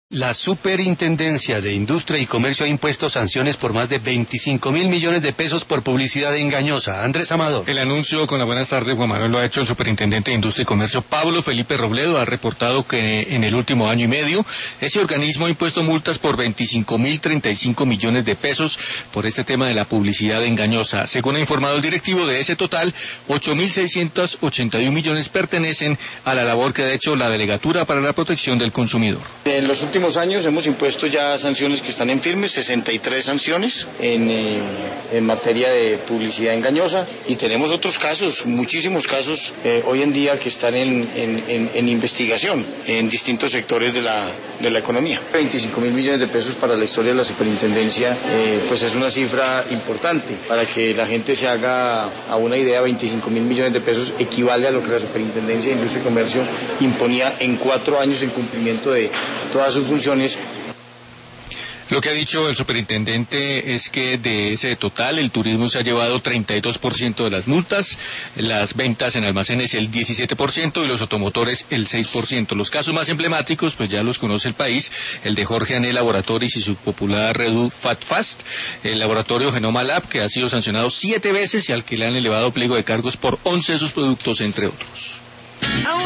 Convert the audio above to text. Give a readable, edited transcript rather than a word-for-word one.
La Superintendencia de Industria y Comercio ha impuesto sanciones por más de 25.000 millones de pesos por publicidad engañosa. Andrés Amador. El anuncio con las buenas tardes, Juan Manuel, lo ha hecho el Superintendente de Industria y Comercio, Pablo Felipe Robledo. Ha reportado que en el último año y medio ese organismo ha impuesto multas por 25.035 millones de pesos por este tema de la publicidad engañosa. Según ha informado el directivo, de ese total, 8.681 millones pertenecen a la labor que ha hecho la Delegatura para la Protección del Consumidor. En los últimos años hemos impuesto ya sanciones que están en firme, 63 sanciones en materia de publicidad engañosa, y tenemos otros casos, muchísimos casos hoy en día que están en investigación en distintos sectores de la economía. 25.000 millones de pesos para la historia de la superintendencia, pues es una cifra importante. Para que la gente se haga a una idea, 25.000 millones de pesos equivale a lo que la Superintendencia de Industria y Comercio imponía en 4 años en cumplimiento de todas sus funciones. Lo que ha dicho el superintendente es que de ese total el turismo se ha llevado 32% de las multas, las ventas en almacenes el 17% y los automotores el 6%. Los casos más emblemáticos, pues ya los conoce el país, el de Jorge Ané Laboratories y su popular Redu Fatfast, el laboratorio Genoma Lab, que ha sido sancionado 7 veces y al que le han elevado pliego de cargos por 11 de sus productos, entre otros.